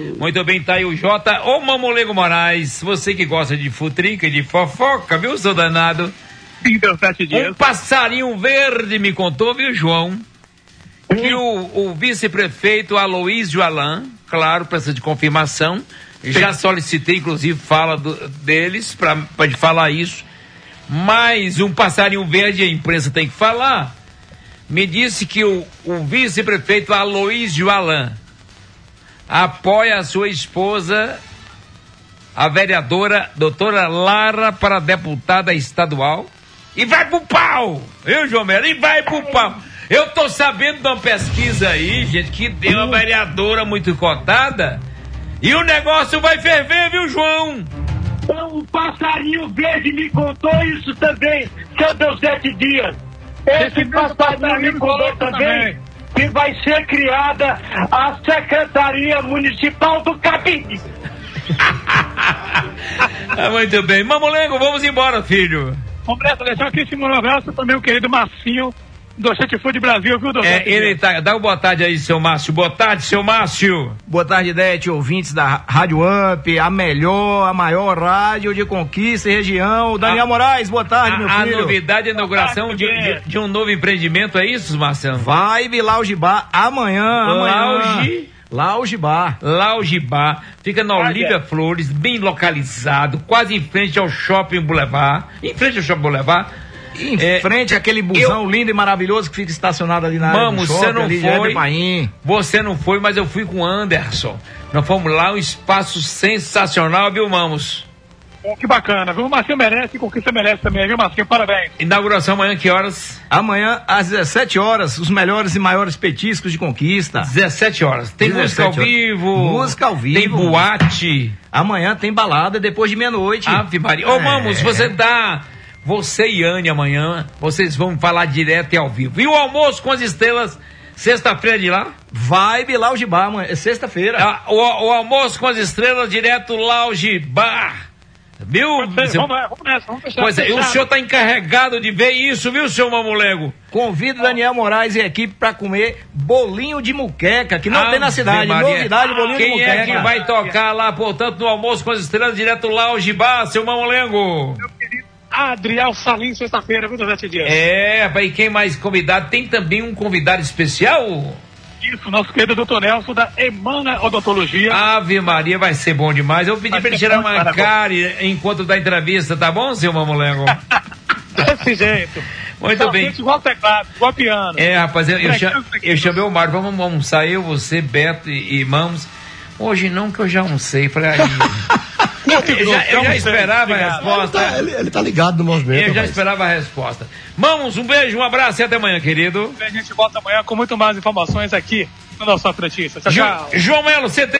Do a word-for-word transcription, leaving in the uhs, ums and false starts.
Muito bem, tá aí o Jota. Ô, Mamolego Moraes, você que gosta de futrica e de fofoca, viu, seu danado? Sim, deu sete dias. Um passarinho verde me contou, viu, João? Que o, o vice-prefeito Aloísio Alain, claro, precisa de confirmação, já solicitei, inclusive, fala do, deles para falar isso, mas um passarinho verde, a imprensa tem que falar, me disse que o, o vice-prefeito Aloísio Alain apoia a sua esposa, a vereadora doutora Lara, para deputada estadual, e vai pro pau, viu, João Melo? E vai pro pau. Eu tô sabendo de uma pesquisa aí, gente, que deu uma vereadora muito cotada, e o negócio vai ferver, viu, João? O passarinho verde me contou isso também, seu Deus sete dias. Esse passarinho me contou também que vai ser criada a Secretaria Municipal do Cabide. Ah, muito bem. Mamulengo, vamos embora, filho. Completo, deixar aqui esse abraço também o querido Marcinho do Chat Food Brasil, viu, doutor? É, ele tá, dá uma boa tarde aí, seu Márcio. Boa tarde, seu Márcio. Boa tarde, Dete, ouvintes da Rádio Up, a melhor, a maior rádio de Conquista e região. Daniel a, Moraes, boa tarde, a, meu filho. A novidade é a inauguração tarde, de, de, de um novo empreendimento, é isso, Marcelo? Vibe Lounge Bar amanhã, amanhã. Lounge... Lounge Bar. Lounge Bar. Fica na Olívia ah, é. Flores, bem localizado, quase em frente ao Shopping Boulevard. Em frente ao Shopping Boulevard. Em é, frente àquele busão eu, lindo e maravilhoso que fica estacionado ali na área do shopping. Você não ali, foi, você não foi, mas eu fui com o Anderson. Nós fomos lá, um espaço sensacional, viu, Mamos? Oh, que bacana, viu? O Marcinho merece e Conquista merece também, viu, Marcinho? Parabéns. Inauguração amanhã, que horas? Amanhã, às dezessete horas, os melhores e maiores petiscos de Conquista. dezessete horas. Tem música ao vivo. Música ao vivo. Tem boate. Amanhã tem balada depois de meia-noite. Ave Maria. Ô, é. Mamos, você tá... Você e Anne amanhã, vocês vão falar direto e ao vivo. E o almoço com as estrelas, sexta-feira de lá? Vibe Lounge Bar, é sexta-feira. Ah, o, o almoço com as estrelas, direto Lounge Bar. Viu? Vamos, seu... vamos, vamos nessa, vamos fechar. Pois é, o senhor está encarregado de ver isso, viu, seu Mamulego? Convido Daniel Moraes e a equipe para comer bolinho de muqueca, que não Ave tem na cidade. Maria. Novidade, bolinho Quem de muqueca. Quem é que vai tocar lá, portanto, no almoço com as estrelas, direto Lounge Bar, seu Mamulego? Meu querido Adriel Salim, sexta-feira, viu, Sete Dias? É, e quem mais convidado? Tem também um convidado especial? Isso, nosso querido doutor Nelson da Emana Odontologia. Ave Maria, vai ser bom demais. Eu pedi vai pra ele tirar uma cárie enquanto da entrevista, tá bom, seu Mamulengo? Desse jeito. Muito então, bem. Igual teclado, igual piano. É, rapaz, eu, eu, cham, eu chamei o Mário, vamos almoçar, eu, você, Beto e, e Mamos. Hoje não, que eu já almocei. Falei, aí... Eu já, eu já esperava a resposta. Ele tá, ele, ele tá ligado no movimento. Eu já esperava a resposta. Vamos, um beijo, um abraço e até amanhã, querido. A gente volta amanhã com muito mais informações aqui no nosso Notícias. Tchau, tchau. João Melo, você tem...